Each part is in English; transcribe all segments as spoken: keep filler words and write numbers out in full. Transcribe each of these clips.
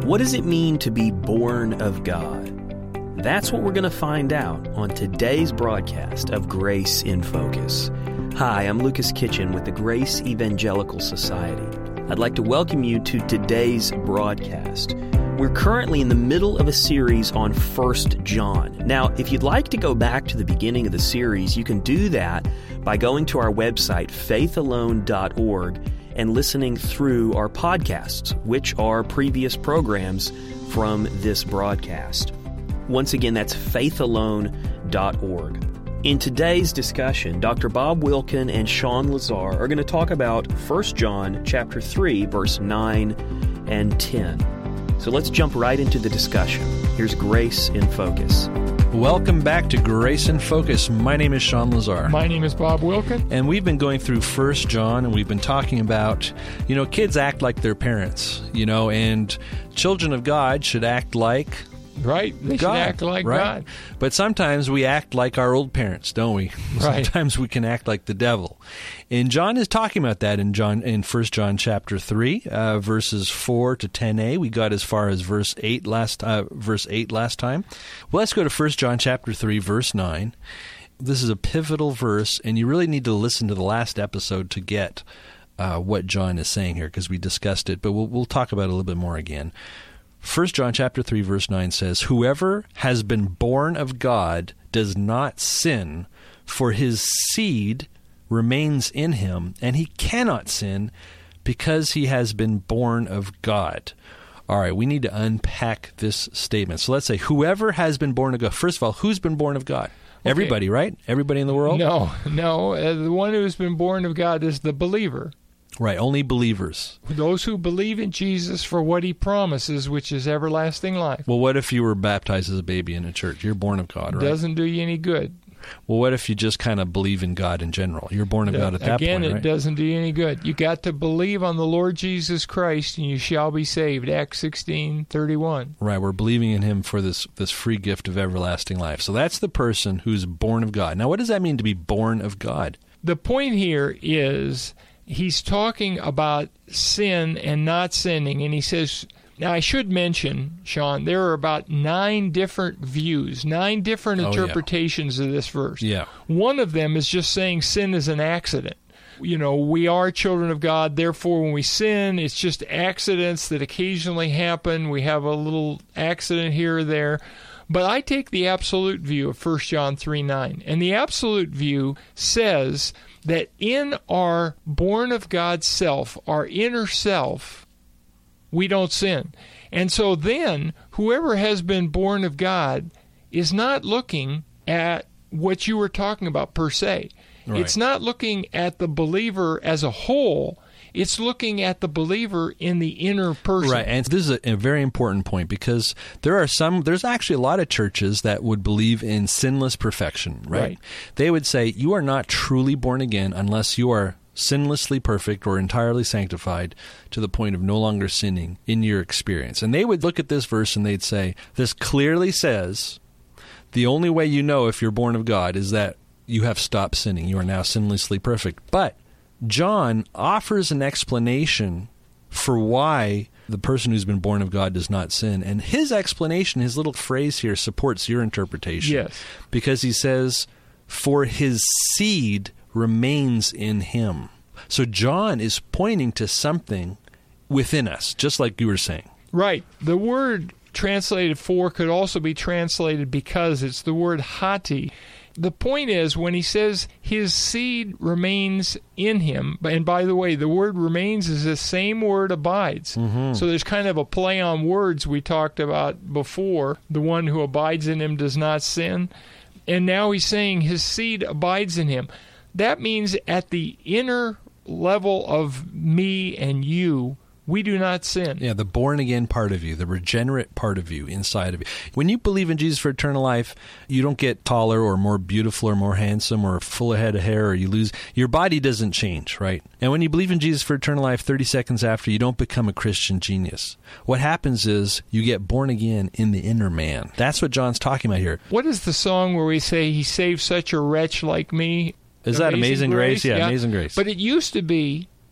What does it mean to be born of God? That's what we're going to find out on today's broadcast of Grace in Focus. Hi, I'm Lucas Kitchen with the Grace Evangelical Society. I'd like to welcome you to today's broadcast. We're currently in the middle of a series on First John. Now, if you'd like to go back to the beginning of the series, you can do that by going to our website, faith alone dot org, and listening through our podcasts, which are previous programs from this broadcast. Once again, that's faith alone dot org. In today's discussion, Doctor Bob Wilkin and Sean Lazar are going to talk about First John chapter three, verse nine and ten. So let's jump right into the discussion. Here's Grace in Focus. Welcome back to Grace in Focus. My name is Sean Lazar. My name is Bob Wilkin. And we've been going through First John, and we've been talking about, you know, kids act like their parents, you know, and children of God should act like Right. They God, should act like right? God. But sometimes we act like our old parents, don't we? Right. Sometimes we can act like the devil. And John is talking about that in John in First John chapter three, uh, verses four to ten a. We got as far as verse eight last uh, verse eight last time. Well, let's go to First John chapter three, verse nine. This is a pivotal verse, and you really need to listen to the last episode to get uh, what John is saying here, because we discussed it, but we'll we'll talk about it a little bit more again. First John chapter three, verse nine says, "Whoever has been born of God does not sin, for his seed remains in him, and he cannot sin because he has been born of God." All right, we need to unpack this statement. So let's say, whoever has been born of God. First of all, who's been born of God? Okay. Everybody, right? Everybody in the world? No, no. Uh, the one who has been born of God is the believer. Right, only believers. Those who believe in Jesus for what he promises, which is everlasting life. Well, what if you were baptized as a baby in a church? You're born of God, right? Doesn't do you any good. Well, what if you just kind of believe in God in general? You're born of God at that Again, point, right? Again, it doesn't do you any good. You got to believe on the Lord Jesus Christ, and you shall be saved. Acts sixteen thirty-one. Right, we're believing in him for this, this free gift of everlasting life. So that's the person who's born of God. Now, what does that mean to be born of God? The point here is he's talking about sin and not sinning, and he says, now I should mention, Sean, there are about nine different views, nine different oh, interpretations yeah. of this verse. Yeah. One of them is just saying sin is an accident. You know, we are children of God, therefore when we sin, it's just accidents that occasionally happen. We have a little accident here or there. But I take the absolute view of First John three nine, and the absolute view says that in our born of God self, our inner self, we don't sin. And so then, whoever has been born of God is not looking at what you were talking about per se. Right. It's not looking at the believer as a whole. It's looking at the believer in the inner person. Right, and this is a, a very important point, because there are some, there's actually a lot of churches that would believe in sinless perfection, right? Right. They would say, you are not truly born again unless you are sinlessly perfect or entirely sanctified to the point of no longer sinning in your experience. And they would look at this verse and they'd say, this clearly says the only way you know if you're born of God is that you have stopped sinning. You are now sinlessly perfect. But John offers an explanation for why the person who's been born of God does not sin. And his explanation, his little phrase here, supports your interpretation. Yes. Because he says, for his seed remains in him. So John is pointing to something within us, just like you were saying. Right. The word translated for could also be translated because. It's the word hati. The point is, when he says his seed remains in him, and by the way, the word remains is the same word abides. Mm-hmm. So there's kind of a play on words we talked about before. The one who abides in him does not sin. And now he's saying his seed abides in him. That means at the inner level of me and you, we do not sin. Yeah, the born-again part of you, the regenerate part of you inside of you. When you believe in Jesus for eternal life, you don't get taller or more beautiful or more handsome or full head of hair, or you lose. Your body doesn't change, right? And when you believe in Jesus for eternal life, thirty seconds after, you don't become a Christian genius. What happens is you get born again in the inner man. That's what John's talking about here. What is the song where we say, he saved such a wretch like me? Is that Amazing Grace? Grace? Yeah, yeah, Amazing Grace. But it used to be,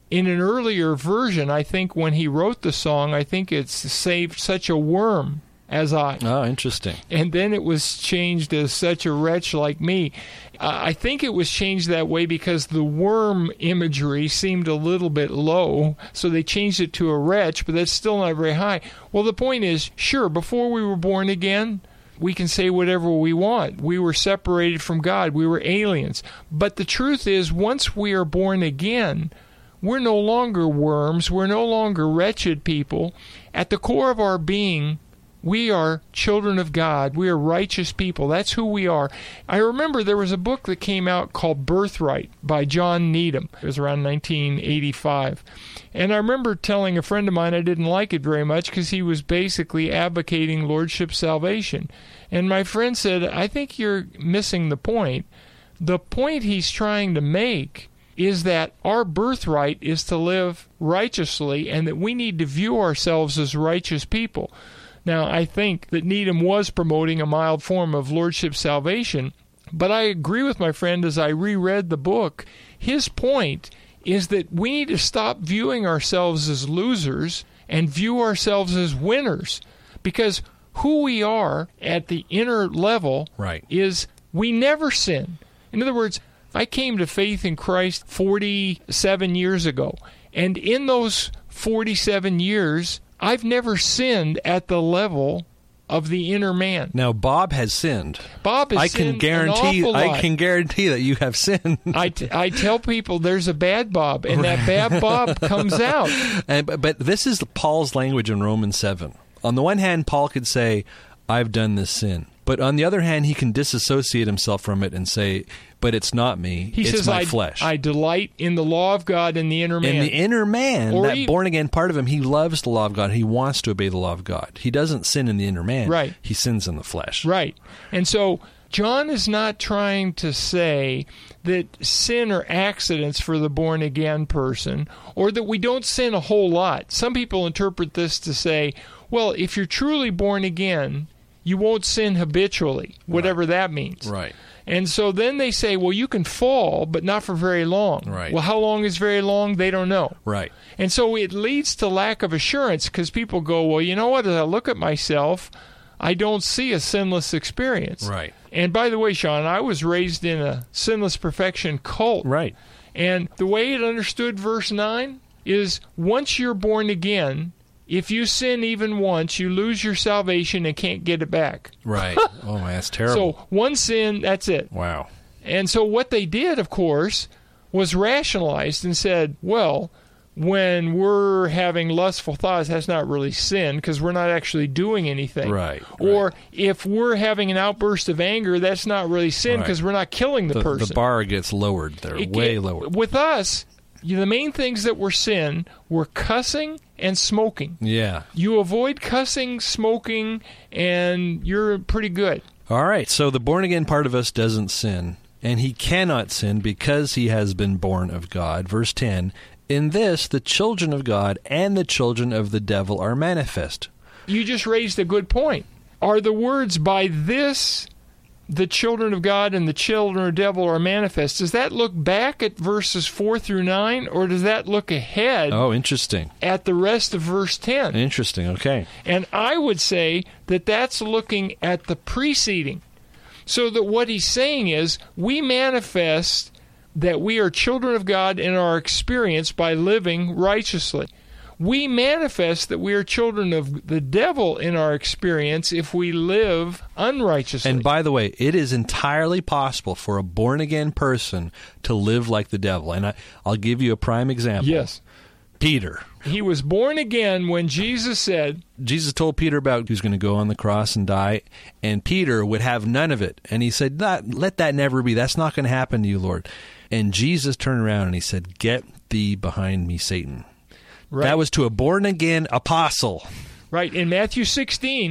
in an earlier version, I think when he wrote the song, I think it's saved such a worm as I. Oh, interesting. And then it was changed as such a wretch like me. Uh, I think it was changed that way because the worm imagery seemed a little bit low, so they changed it to a wretch, but that's still not very high. Well, the point is, sure, before we were born again, we can say whatever we want. We were separated from God. We were aliens. But the truth is, once we are born again, we're no longer worms. We're no longer wretched people. At the core of our being, we are children of God. We are righteous people. That's who we are. I remember there was a book that came out called Birthright by John Needham. It was around nineteen eighty-five. And I remember telling a friend of mine I didn't like it very much because he was basically advocating lordship salvation. And my friend said, I think you're missing the point. The point he's trying to make is that our birthright is to live righteously and that we need to view ourselves as righteous people. Now, I think that Needham was promoting a mild form of lordship salvation, but I agree with my friend as I reread the book. His point is that we need to stop viewing ourselves as losers and view ourselves as winners, because who we are at the inner level right. is we never sin. In other words, I came to faith in Christ forty-seven years ago, and in those forty-seven years, I've never sinned at the level of the inner man. Now, Bob has sinned. Bob has I sinned can guarantee. an awful lot. I can guarantee that you have sinned. I, t- I tell people there's a bad Bob, and that bad Bob comes out. And, but this is Paul's language in Romans seven. On the one hand, Paul could say, I've done this sin. But on the other hand, he can disassociate himself from it and say, but it's not me, he it's says, my I, flesh. I delight in the law of God in the inner man. In the inner man, Or that even, born-again part of him, he loves the law of God. He wants to obey the law of God. He doesn't sin in the inner man. Right. He sins in the flesh. Right. And so John is not trying to say that sin are accidents for the born-again person, or that we don't sin a whole lot. Some people interpret this to say, well, if you're truly born again, you won't sin habitually, whatever right. that means. Right. And so then they say, well, you can fall, but not for very long. Right. Well, how long is very long? They don't know. Right. And so it leads to lack of assurance because people go, well, you know what? As I look at myself, I don't see a sinless experience. Right. And by the way, Sean, I was raised in a sinless perfection cult. Right. And the way it understood verse nine is once you're born again, if you sin even once, you lose your salvation and can't get it back. Right. Oh, man, that's terrible. So one sin, that's it. Wow. And so what they did, of course, was rationalized and said, well, when we're having lustful thoughts, that's not really sin because we're not actually doing anything. Right. Or right. if we're having an outburst of anger, that's not really sin because right. we're not killing the, the person. The bar gets lowered there, it, way it, lowered. With us, the main things that were sin were cussing and smoking. Yeah. You avoid cussing, smoking, and you're pretty good. All right, so the born-again part of us doesn't sin, and he cannot sin because he has been born of God. Verse ten, in this, the children of God and the children of the devil are manifest. You just raised a good point. Are the words, by this, the children of God and the children of the devil are manifest, does that look back at verses four through nine, or does that look ahead Oh, interesting. at the rest of verse ten? Interesting, okay. And I would say that that's looking at the preceding. So that what he's saying is, we manifest that we are children of God in our experience by living righteously. We manifest that we are children of the devil in our experience if we live unrighteously. And by the way, it is entirely possible for a born-again person to live like the devil. And I, I'll give you a prime example. Yes. Peter. He was born again when Jesus said... Jesus told Peter about who's going to go on the cross and die, and Peter would have none of it. And he said, let that never be. That's not going to happen to you, Lord. And Jesus turned around and he said, get thee behind me, Satan. Right. That was to a born-again apostle. Right. In Matthew sixteen,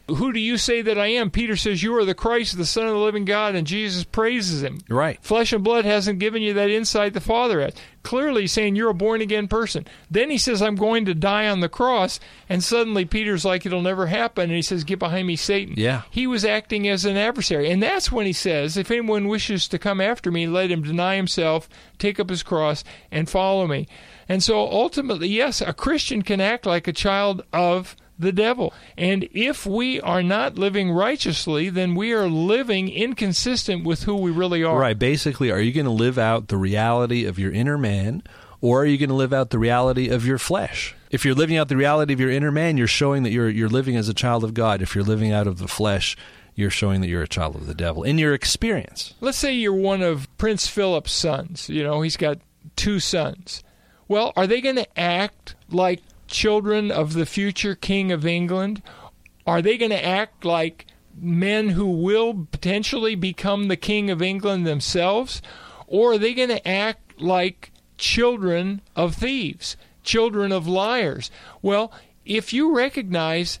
Who do you say that I am? Peter says, you are the Christ, the Son of the living God, and Jesus praises him. Right. Flesh and blood hasn't given you that insight the Father has. Clearly he's saying you're a born-again person. Then he says, I'm going to die on the cross, and suddenly Peter's like, it'll never happen, and he says, get behind me, Satan. Yeah. He was acting as an adversary, and that's when he says, if anyone wishes to come after me, let him deny himself, take up his cross, and follow me. And so ultimately, yes, a Christian can act like a child of the devil. And if we are not living righteously, then we are living inconsistent with who we really are. Right. Basically, are you going to live out the reality of your inner man, or are you going to live out the reality of your flesh? If you're living out the reality of your inner man, you're showing that you're you're living as a child of God. If you're living out of the flesh, you're showing that you're a child of the devil in your experience. Let's say you're one of Prince Philip's sons. You know, he's got two sons. Well, are they going to act like children of the future King of England? Are they going to act like men who will potentially become the King of England themselves? Or are they going to act like children of thieves, children of liars? Well, if you recognize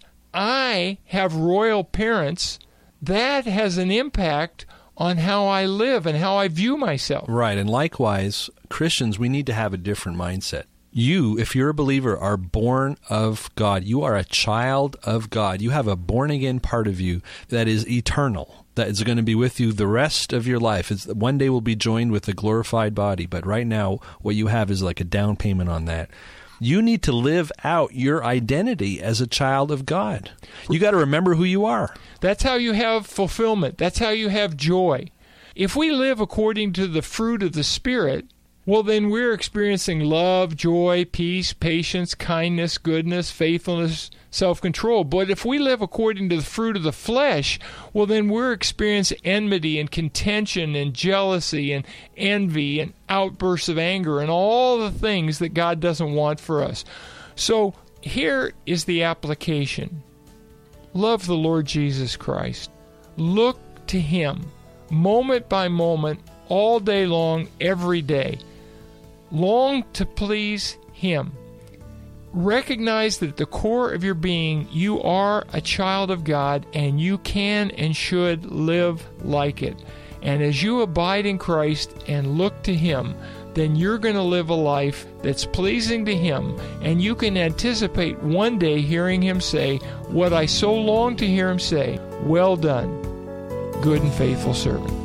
I have royal parents, that has an impact on how I live and how I view myself. Right, and likewise, Christians, we need to have a different mindset. You, if you're a believer, are born of God. You are a child of God. You have a born-again part of you that is eternal, that is going to be with you the rest of your life. It's, one day will be joined with a glorified body, but right now what you have is like a down payment on that. You need to live out your identity as a child of God. You got to remember who you are. That's how you have fulfillment. That's how you have joy. If we live according to the fruit of the Spirit, well, then we're experiencing love, joy, peace, patience, kindness, goodness, faithfulness, self-control. But if we live according to the fruit of the flesh, well, then we're experiencing enmity and contention and jealousy and envy and outbursts of anger and all the things that God doesn't want for us. So here is the application. Love the Lord Jesus Christ. Look to Him moment by moment, all day long, every day. Long to please Him. Recognize that at the core of your being, you are a child of God, and you can and should live like it. And as you abide in Christ and look to Him, then you're going to live a life that's pleasing to Him, and you can anticipate one day hearing Him say, what I so long to hear Him say, well done, good and faithful servant.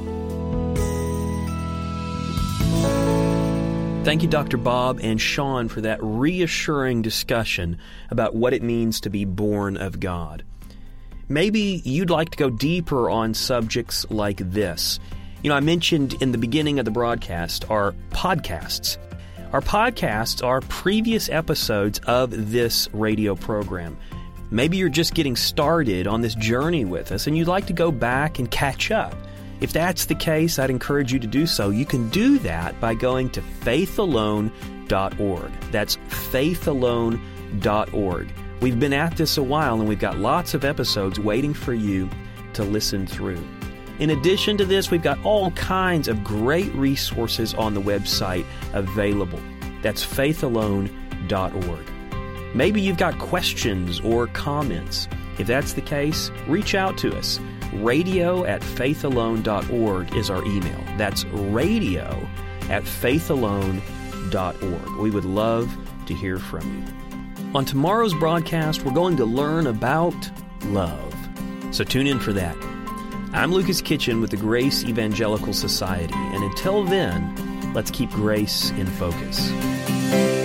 Thank you, Doctor Bob and Sean, for that reassuring discussion about what it means to be born of God. Maybe you'd like to go deeper on subjects like this. You know, I mentioned in the beginning of the broadcast our podcasts. Our podcasts are previous episodes of this radio program. Maybe you're just getting started on this journey with us and you'd like to go back and catch up. If that's the case, I'd encourage you to do so. You can do that by going to faith alone dot org. That's faith alone dot org. We've been at this a while, and we've got lots of episodes waiting for you to listen through. In addition to this, we've got all kinds of great resources on the website available. That's faith alone dot org. Maybe you've got questions or comments. If that's the case, reach out to us. radio at faith alone dot org is our email. That's radio at faith alone dot org. We would love to hear from you. On tomorrow's broadcast, we're going to learn about love. So tune in for that. I'm Lucas Kitchen with the Grace Evangelical Society, and until then, let's keep grace in focus.